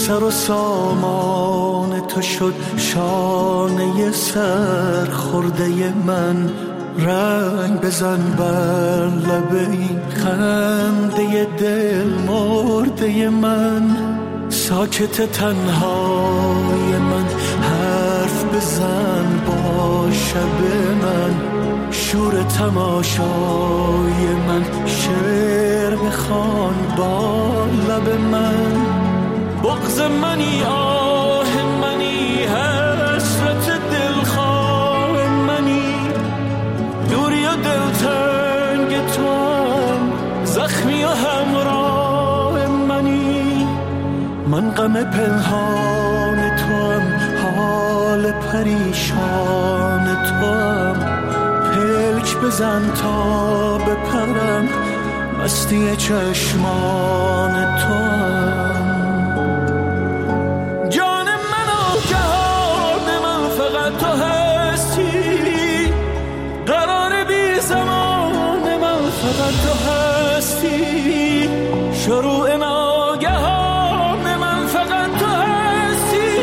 سر و سامان تو شد شانه سر خورده من. رنگ بزن بر لب این خنده دل مرده من. ساکت تنهای من حرف بزن با شب من. شور تماشای من شعر بخوان با لب من. بغض منی آه منی حسرت دلخواه منی. دوری و دلتنگ تو هم زخمی و همراه منی. من غم پنهان تو هم حال پریشان تو هم. پلک بزن تا بپرم مستی چشمان تو هم. جان من و جهان من فقط تو هستی. قرار بی زمان من فقط تو هستی. شروع ناگهان من فقط تو هستی.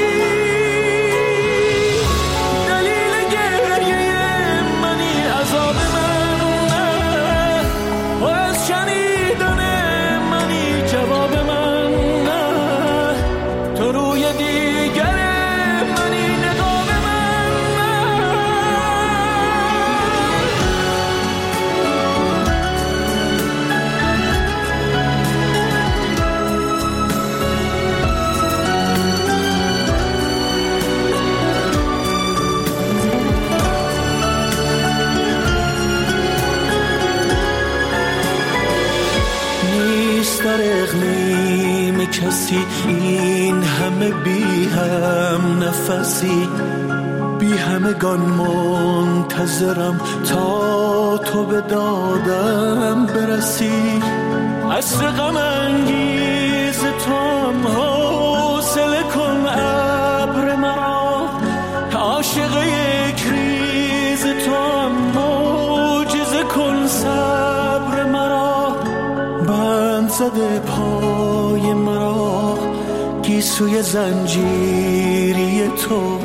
دلیل گریه منی عذاب من نه. و از شنیدن منی جواب من نه. تو روی دیگر منی نقاب من نه. نیست در اقلیم کسی این همه بی هم نفسی. بی همگان منتظرم تا تو به دادم برسی. عصر غم انگیز تو هم حوصله کن ابر مرا. عاشق یک ریز تو هم معجزه کن صبر مرا. بند زده پای مرا گیسوی زنجیری تو.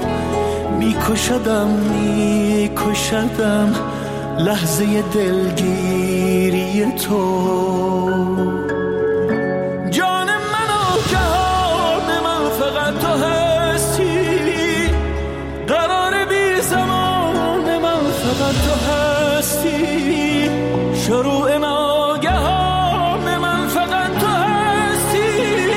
میکشدم لحظه دلگیری تو. جان من و جهان من فقط تو هستی. قرار بی زمان من فقط تو هستی. شروع ناگهان من فقط تو هستی.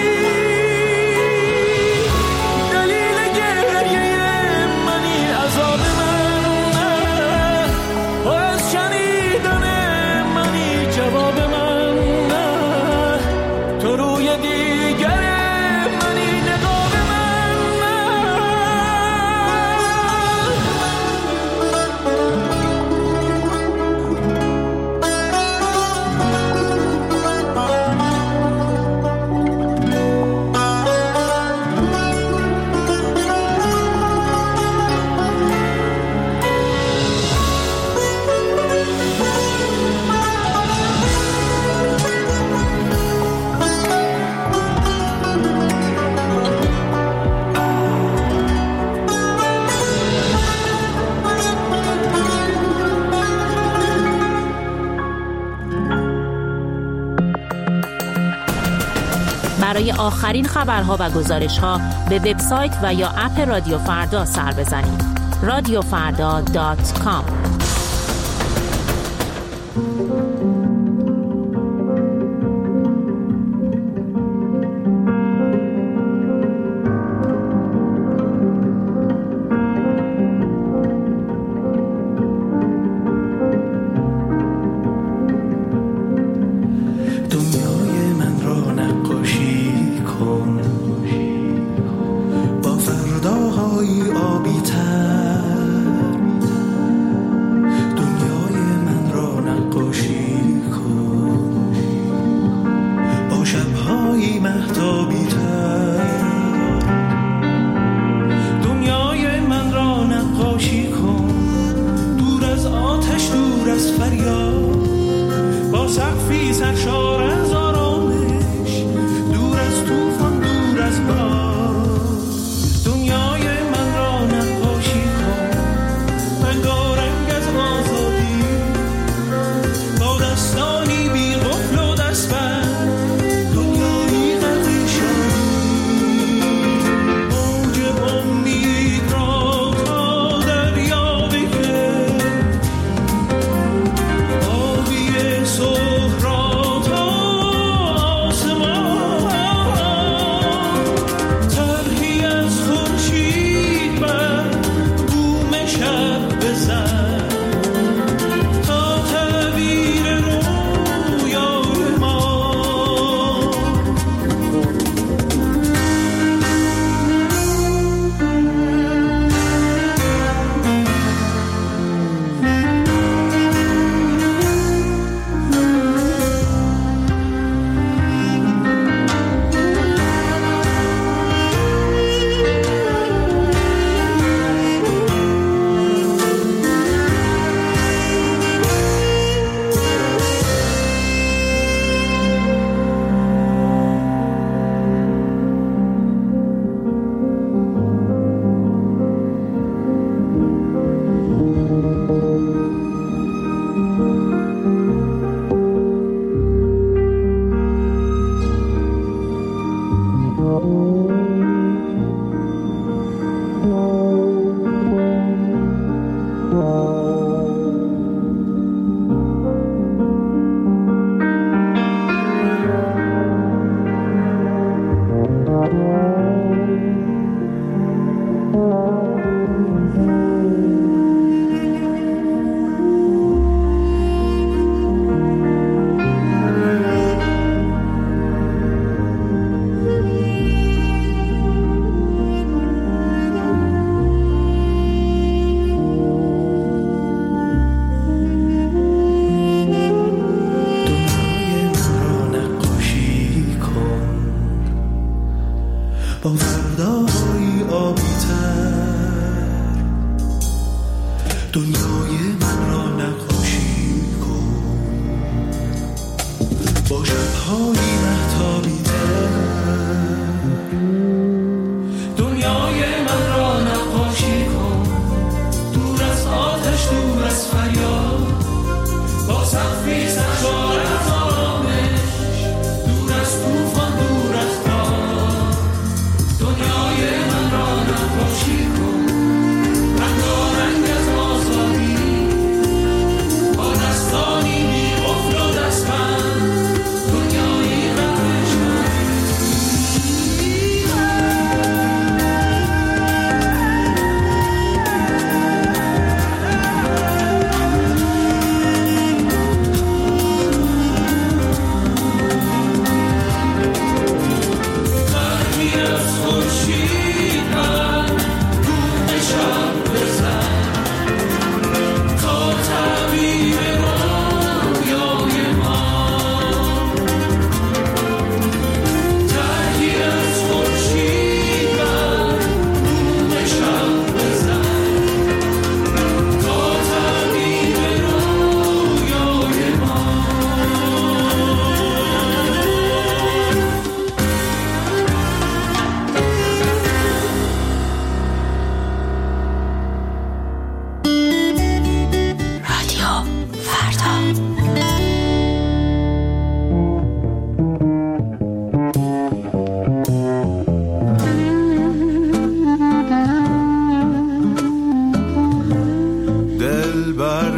دلیل گریه منی عذاب من نه. و از شنیدن منی جواب من نه. تو روی دیگر منی نقاب من نه. برای آخرین خبرها و گزارش‌ها به وبسایت و یا اپ رادیو فردا سر بزنید. radiofarda.com. دنیای من را نقاشی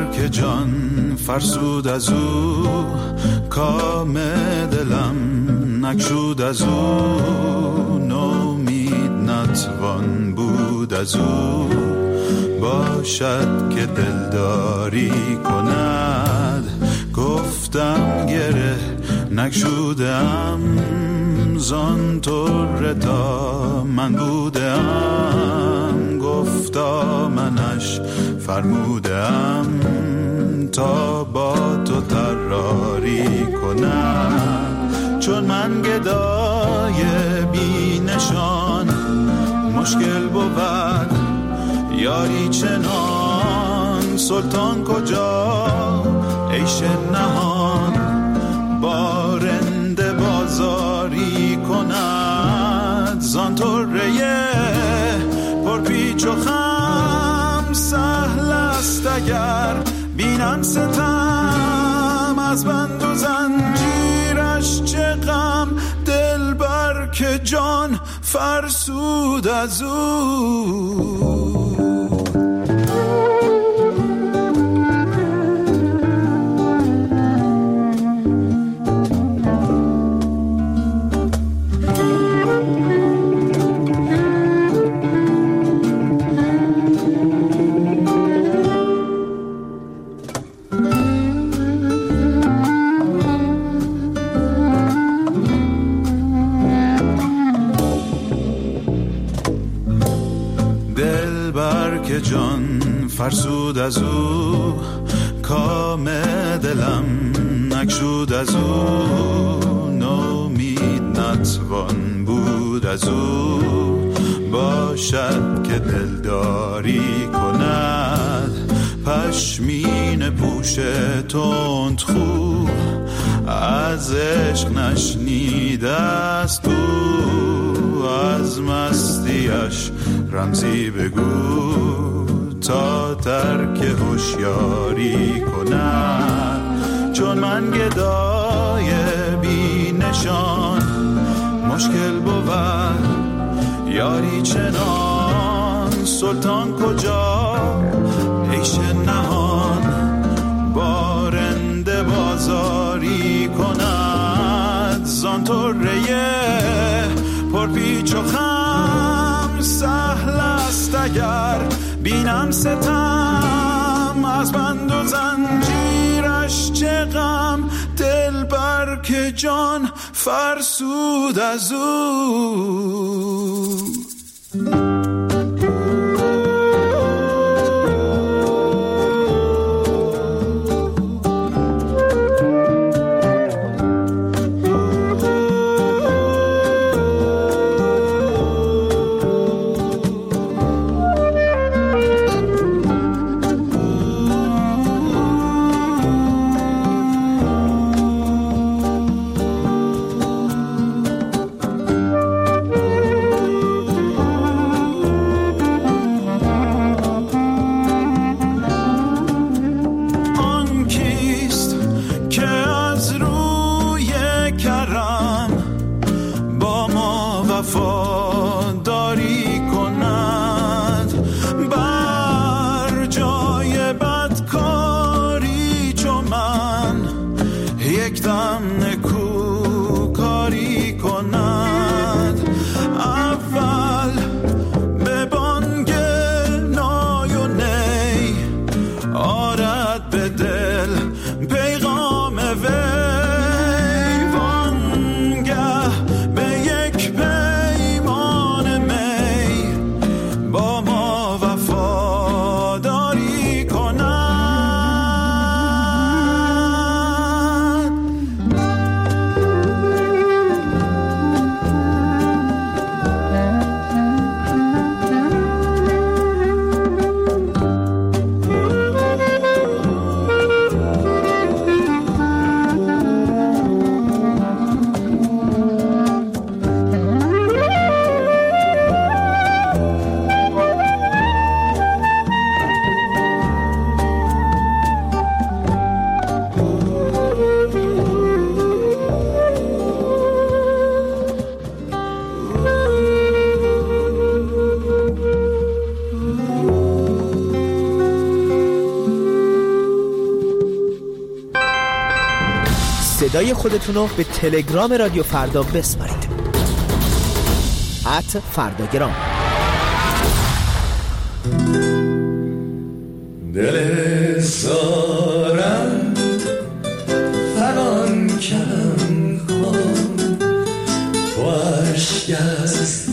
بر که جان فرسود از او، کام دلم نگشود از او، نومید نتوان بود از او، باشد که دلداری کند. گفتم گره نگشودم زان طور تا من بودم، گفتا منش فرمودم تا با تو طراری کنم. چون من گدای بی نشان مشکل بود یاری چنان، سلطان کجا عیش نهان بارنده بازاری کند. زان طره پر پیچ و خم سهل است اگر بینم ستم، از بند و زنجیرش چه غم، دل بر که جان فرسود از او. جان فرسود از او، کام دلم نگشود از او، نومید نتوان بود از او، باشد که دلداری کند. پشمین پوش تند خو از عشق نشنیده است او، از مستیش رمزی بگو تا ترک هوشیاری کند. چون من گدای بی نشان مشکل بود یاری چنان، سلطان کجا عیش نهان بارنده بازاری کند. زان طره پر پیچ و خم سهل است اگر بینم ستم، از بند و زنجیرش چه غم، دل بر که جان فرسود از او. صدای خودتون رو به تلگرام رادیو فردا بسپارید. @فرداگرام. دل زارم فغان کم کن، خوشگ از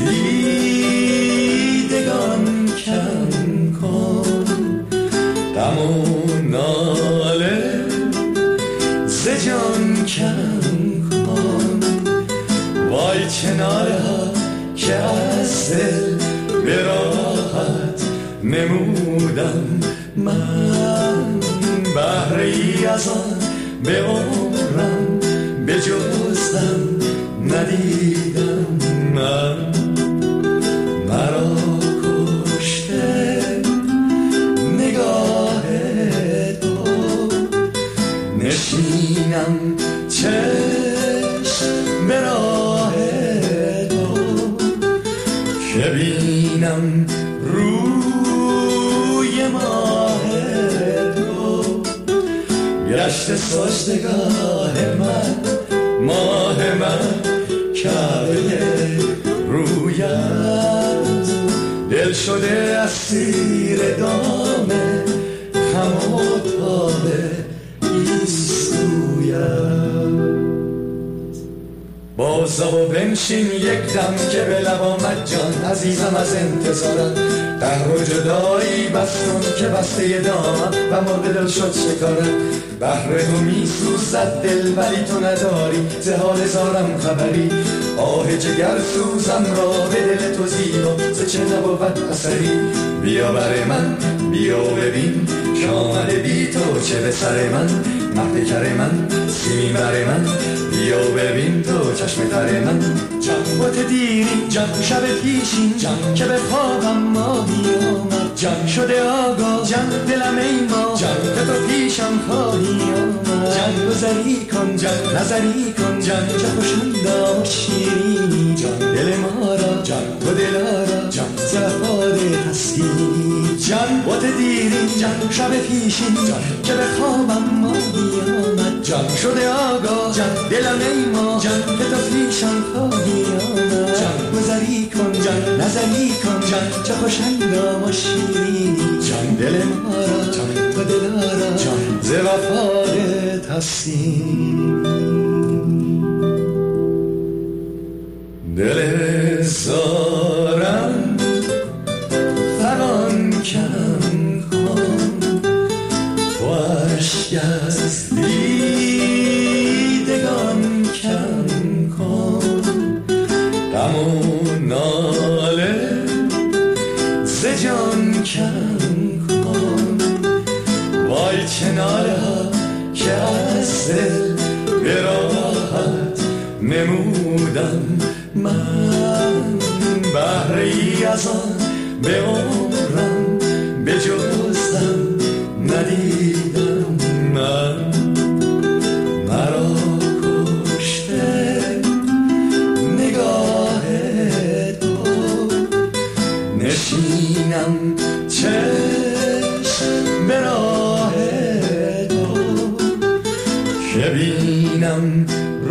دیدگان کم کن، غم و ناله ز جان کم کن، وای کناره ها که از دل به راحت نمودم من، بهره ای از آن به عمرم به جزم ندیدم من، مرا کشته نگاه تو، نشینم چشم به راه تو، که بینم روی ماه تو، گشت سجدگاه من، ماه من، کعبه رویت، دل شده اسیر دام خم و تاب ایستویت. بازا و بنشین یک دم که به لب آمد جان، عزیزم از انتظارم، قهر و جدایی بستون که بسته دامم و مرغ دل شد شکارم، بهر تو می سوزد دل ولی تو نداری ز حال زارم خبری، آه جگر سوزم را به دل تو زیبا ز چه نبود اثری، بیا بر من بیا ببین که آمده بی تو چه به سر من، مهد کر من سیمین بر من، بیا ببین تو چشم تر من، جان بات دیرین جان شب پیشین جان که به خوابم ماهی آمد، جان شده آگاه جان دلم ای ما جان که تو پیشم خواهی آمد، جان گذری کن جان نظری کن جان چه خوشندا و شیرینی، جان دل ما را جان تو دلارا جان زفاده هستی، جان بات دیرین جان شب پیشین جان که به خوابم ماهی آمد، جان شده آگاه جان دلم ای ما جان که تو پیشم خواهی آمد، جان گذری کن جان نظری کن جان چه خوشندا و شیرینی، جان دل ما را جان تو دلارا جان ز وفادت هستی، دل زارم فغان کم کن، خوشگ از دیدگان کم کن، غم و ناله ز جان کم کن، وای کناره ها که از دل به راحت نمودم من، بهره ای از آن به عمرم به جزم ندیدم من، مرا کشته نگاه تو، نشینم چشم به راه تو، که بینم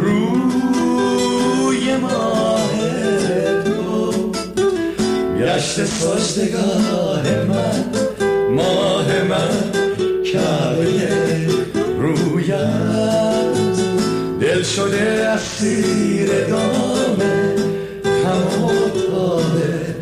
روی ماه تو، گشت سجدگاه من، ماه من، کعبه رویت، دل شده اسیر دام خم و تاب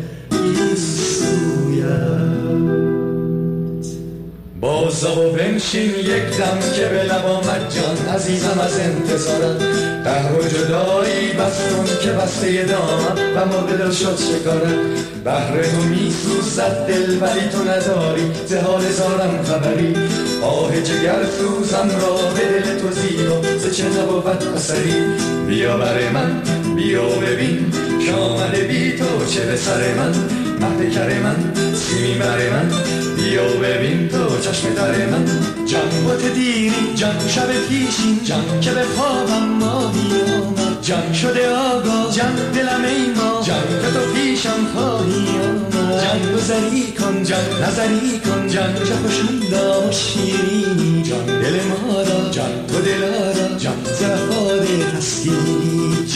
ایستویت. بازا و بنشین یک دم که به لب آمد جان، عزیزم از انتظارم، قهر و جدایی بستون که بسته دامم و مرغ دل شد شکارم، بهر تو می سوزد دل ولی تو نداری ز حال زارم خبری، آه جگر سوزم را به دل تو زیبا ز چه نبود اثری، بیا بر من بیا ببین که آمده بی تو چه به سر من، مهد کر من سیمین بر من، بیا ببین تو چشم تر من، جان بات دیرین جان شب پیشین جان که به خوابم ماهی آمد، جان شده آگاه جان دلم ای ما جان که تو پیشم خواهی آمد، جان گذری کن جان نظری کن جان چه خوشندا و شیرینی، جان دل ما را جان تو دلارا جان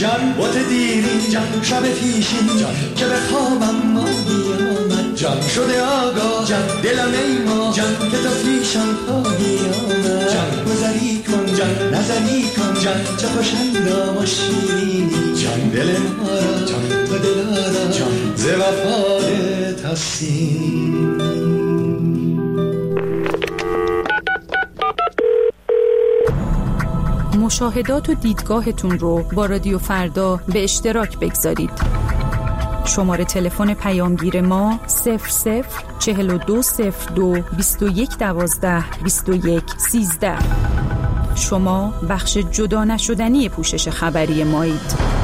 جان بوت دیرین جان شب پیشین جان که به خوابم ماهی آمد جان شده آگاه جان دلم ای ما جان که تو پیشم خواهی آمد جان گذری کن جان نظری کن جان چه خوشندام و شیرینی جان دل ما را جان و دلارا جان ز وفات هستیم. مشاهدات و دیدگاهتون رو با رادیو فردا به اشتراک بگذارید. شماره تلفن پیامگیر ما 004202 2112 2113. شما بخش جدا نشدنی پوشش خبری مایید.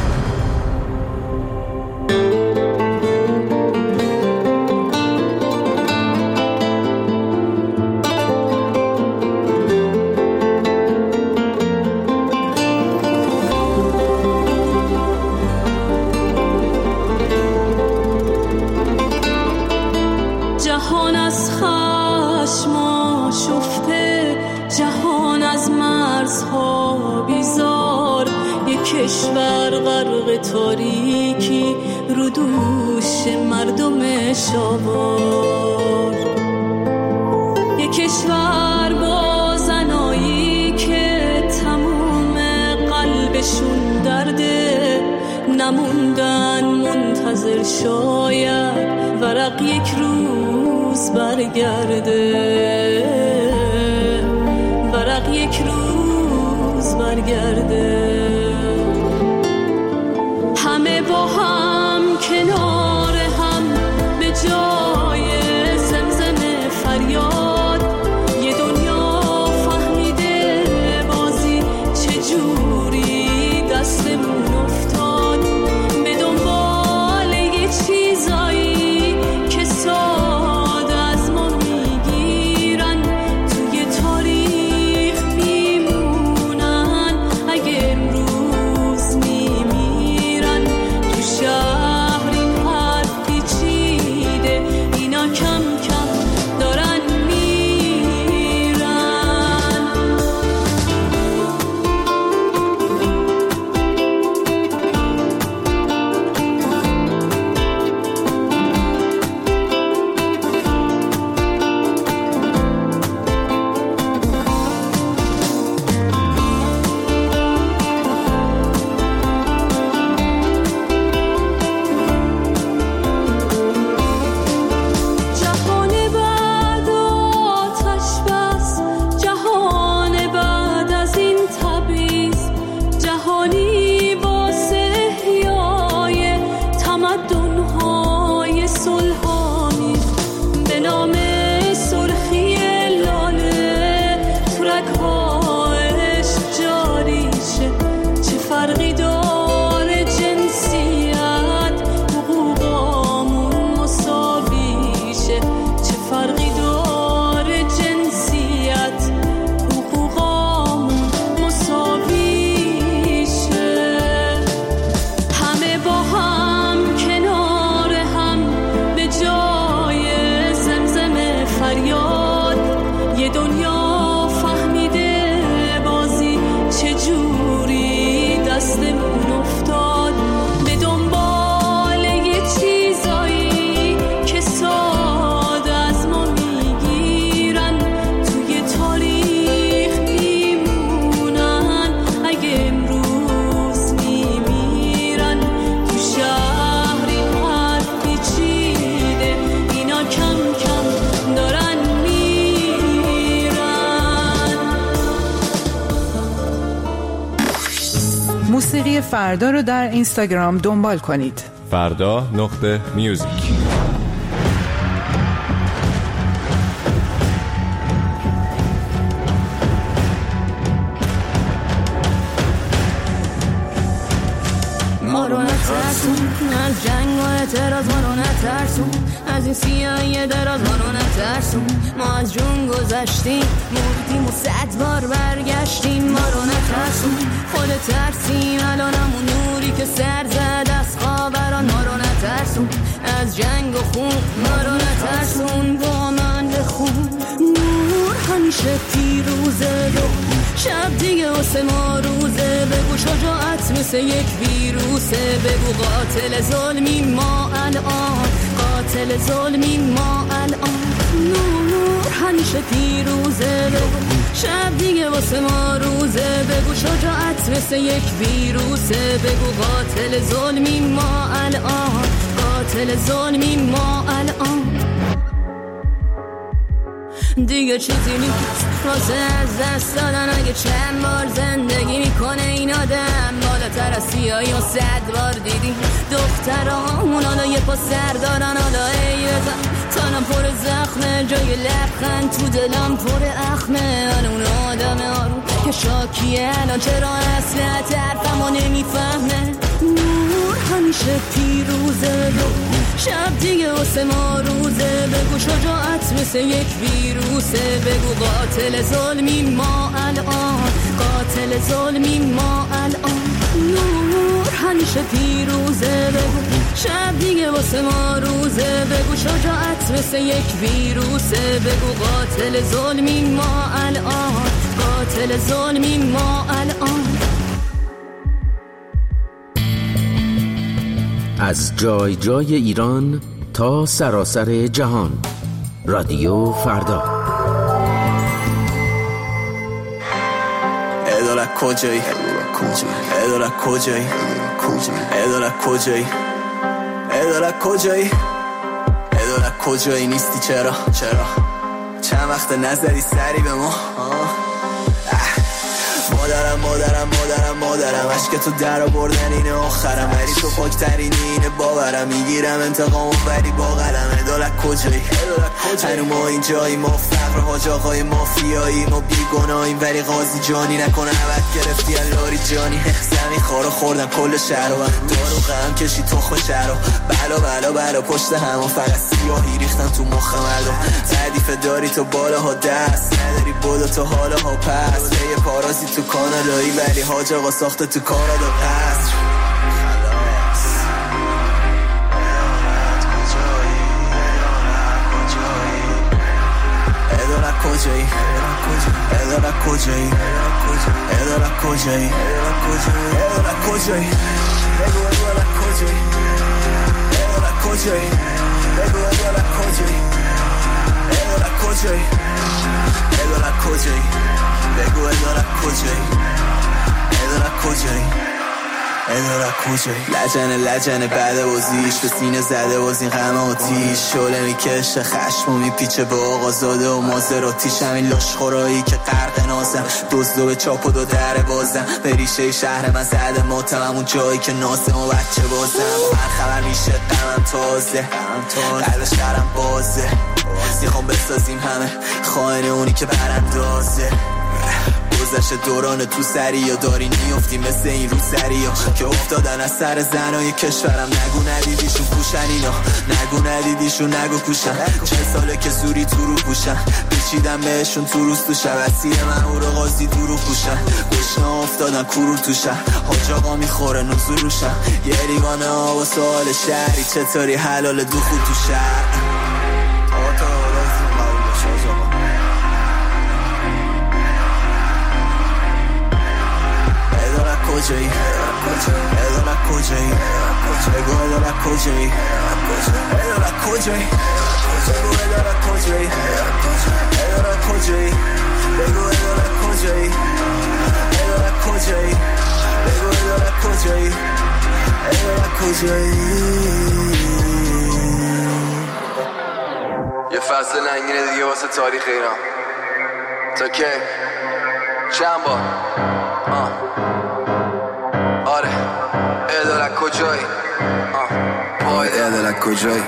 کشور غرق تاریکی رو دوش مردم شاوار، یک کشور با زنایی که تموم قلبشون درده، نموندن منتظر شاید ورق یک روز برگرده، ورق یک روز برگرده. همه با هم کنار هم به جای زمزم فریاد، یه دنیا فهمیده بازی چجوری دستمون افتاد، به دنبال یه چیزایی که ساده از ما میگیرن، توی تاریخ میمونن اگه امروز میمیرن. تو شهر این حرف پیچیده، اینا کم کم دارن میرن. جهان بعد آتش بس، جهان بعد از این تبعیض، جهانی واسه احیای تمدن‌های صلح‌آمیز، به نام سرخی لاله تو رگ‌ها عشق جاری شه. چه فرقی داره جنسیت، حقوقامون مساوی شه. چه فرقی داره جنسیت، حقوقامون مساوی شه. همه با هم کنار هم به جای زمزم فریاد، یه دنیا فهمیده بازی چجوری دستمون افتاد، به دنبال یه چیزایی که ساده از ما میگیرن، توی تاریخ میمونن اگه امروز میمیرن. تو شهر این حرف پیچیده، اینا کم کم دارن میرن. موسیقی فردا رو در اینستاگرام دنبال کنید. فردا.music. ما رو نترسون از جنگ و اعتراض، ما رو نترسون از این سیاهی دراز، ما رو نترسون. ما از جون گذشتیم، مردیم و 100 بار برگشتیم. ما رو نترسون، خود ترسیم الانمون نوری که سر زد از خاوران. ما رو نترسون از جنگ و خون، ما رو نترسون با من بخون. نور همیشه پیروزه، رو شب دیگه واسه ما روزه، بگو شجاعت مثل یک ویروسه، بگو قاتل ظلمی ما الان، قاتل ظلمی ما الان، نور همیشه پیروزه، بگو شب دیگه واسه ما روزه، بگو شجاعت مثل یک ویروسه، بگو قاتل ظلمی ما الان، قاتل ظلمی ما الان. دیگه چیزی نیست واسه از دست دادن، اگه چند بار زندگی میکنه این آدم، بالاتر از سیاهی و 100 بار دیدی دخترامون حالا یه پا سر دارن، حالا ای بزن تنم پر زخمه، جای لبخند تو دلم پر اخمه، اون آدم آروم که شاکیه الان چرا اصلت حرفمو نمیفهمه، نور همیشه پیروزه، شب دیگه واسه ما روزه، بگو شجاعت مثل یک ویروسه، بگو قاتل ظلمی ما الان، قاتل ظلمی ما الان، نور همیشه پیروزه، بگو شب دیگه واسه ما روزه، بگو شجاعت مثل یک ویروسه، بگو قاتل ظلمی ما الان، قاتل ظلمی ما الان. از جای جای ایران تا سراسر جهان، رادیو فردا. ادالت کجایی؟ ادالت کجایی؟ ادالت کجایی؟ ادالت کجایی؟ ادالت کجایی نیستی چرا؟ چند وقت نزدی سری به ما؟ مادرم عشق تو در آوردن اینه آخرم، ولی تو پاکترین اینه باورم، میگیرم انتقامو ولی با قلم. ادالت کجایی؟ هنو ما اینجایی، ما فقر حاج آقای مافیایی، ما بیگناهیم ولی قاضی جانی نکنه عبد گرفتی الاری جانی، زمین خارو خوردن کل شهر و دارو غم کشی تخم شهر و بلا پشت همون فقط سیاهی ریختن تو مخ مردم، تعریف داری تو بالاها دست نداری بودو تو حالاها پس، یه پارازی تو کانالایی ولی حاج آقا ساخته تو کانادا قصر. ادالت کجایی؟ ادالت کجایی؟ ادالت کجایی؟ ادالت کجایی؟ بگو ادالت کجایی؟ ادالت کجایی؟ بگو ادالت کجایی؟ ادالت کجایی؟ ادالت کجایی؟ بگو ادالت کجایی؟ ادالت کجایی؟ ادالت کجایی؟ لجنه بعد بازیش به سینه زده باز این غم آتیش، شعله میکشه خشم و میپیچه به آقا زاده و مازراتیش، همین لاشخورایی که غرق نازم، دزدو به چاپ و دو در بازم، به ریشه شهر من زده ماتم، همون جایی که نازم و بچه بازم، هر خبر میشه غمم تازه، قلب شهرم بازه، میخوام بسازیم همه خائن اونی که براندازه، گذشت دوران تو سری یا داری نیفتی مثل این روسری ها که افتادن از سر زنای کشورم، نگو ندیدیشون پوشن اینا، نگو ندیدیشون نگو پوشن، 40 ساله که زوری تو رو پوشن، بچیدم بهشون تو روز تو شب، اسیر من او رو قاضی تو رو پوشن، گشنه افتادن کرور تو شهر، حاج آقا میخوره نزول روشن، یه لیوانه ها و سوال شهری چطوری حلال دخول تو شهر. کجایی؟ ادالت کجایی؟ بگو ادالت کجایی؟ ادالت کجایی؟ بگو ادالت کجایی؟ ادالت کجایی؟ بگو ادالت کجایی؟ ادالت کجایی؟ بگو ادالت کجایی؟ ادالت کجایی؟ یه فصل ننگینه دیگه واسه تاریخ ایران، تا که چند بار آره ادالت کجایی؟ وای ادالت کجایی؟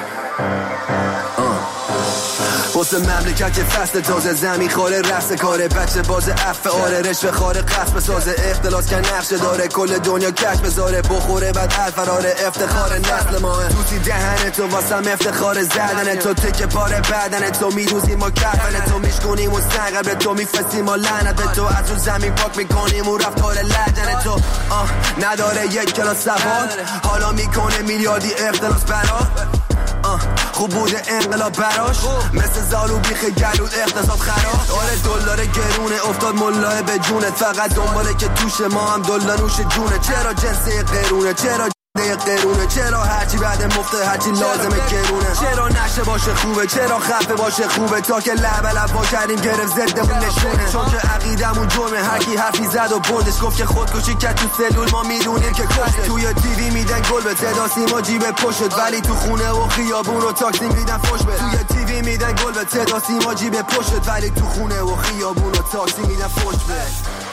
واسه مملکت که فصل تازه، زمین خاره رفت کاره، بچه باز عفه آره، رشوه خاره قصد بسازه، اختلاس که نقشه داره، کل دنیا کش بذاره، بخوره بعد الفراره، افتخار نسل ماه، توسی دهن تو واسم افتخار زدن تو، تکه پاره بدن تو، میروزیم ما کفن تو، میشکنیم و سنگر به تو، میفرستیم و لعنت به تو، از اون زمین پاک میکنیم و رفتار لجن تو، نداره یک کلاس سواد، حالا میکنه میلیاردی اختلاس برات، خوب بوده انقلاب براش مثل زالو بیخ گلود اقتصاد خراب آره دلار گرونه افتاد ملاه به جونت فقط دنباله که توش ما هم دلا نوش جونه چرا جنسه قرونه چرا قرونه چرا هرچی بعد مفته هرچی لازمه گرونه چرا نشه باشه خوبه چرا خفه باشه خوبه تا که لب لب با کردیم گرفت ضدمون نشونه چون که عقیدمون جرمه هر کی حرفی زد و بردش گفت که خودکشی کرد تو سلول ما میدونیم که کشته توی تیوی میدن گل به صدا سیما جیب پشت ولی تو خونه و خیابون و تاکسی میدن فوش به توی تیوی میدن گل به صدا سیما جیب پشت ولی تو خونه و خیابون و تاکسی میدن فوش به